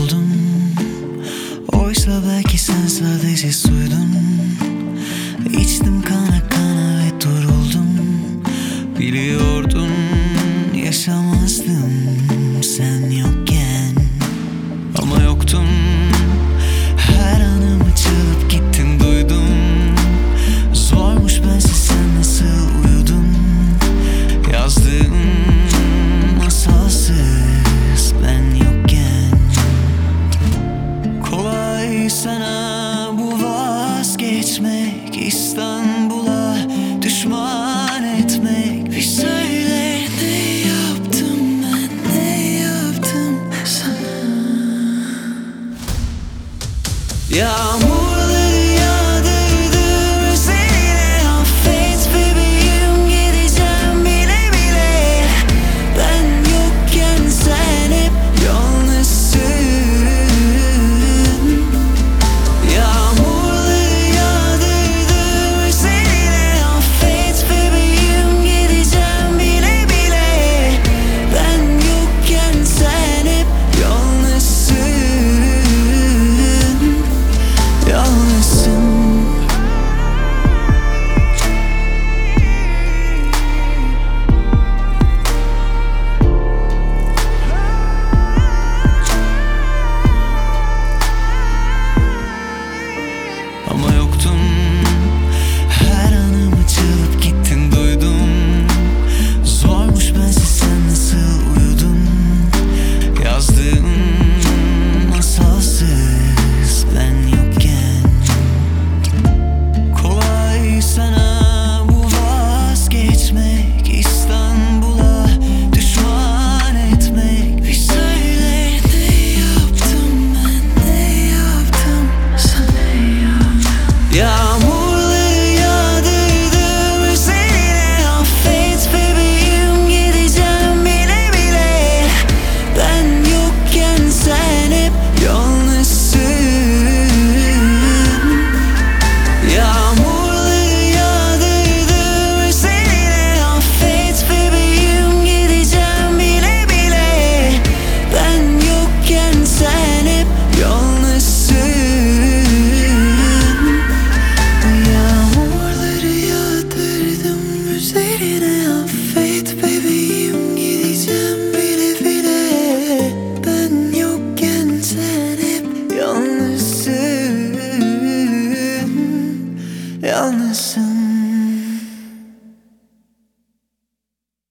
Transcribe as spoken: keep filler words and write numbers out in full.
oldum. Oysa belki sen sadece suydun. İçtim kana kana ve duruldum. Biliyordun yaşamazdım sen yokken. Ama yoktun, her anımı çalıp gittin duydum. Zormuş bensiz sen nasıl uyudun. Yazdığım masalsız ben yokken. Kolay sana bu vazgeçmek, İstanbul'a düşman etmek. Bir söyle ne yaptım ben, ne yaptım sana? Yağmur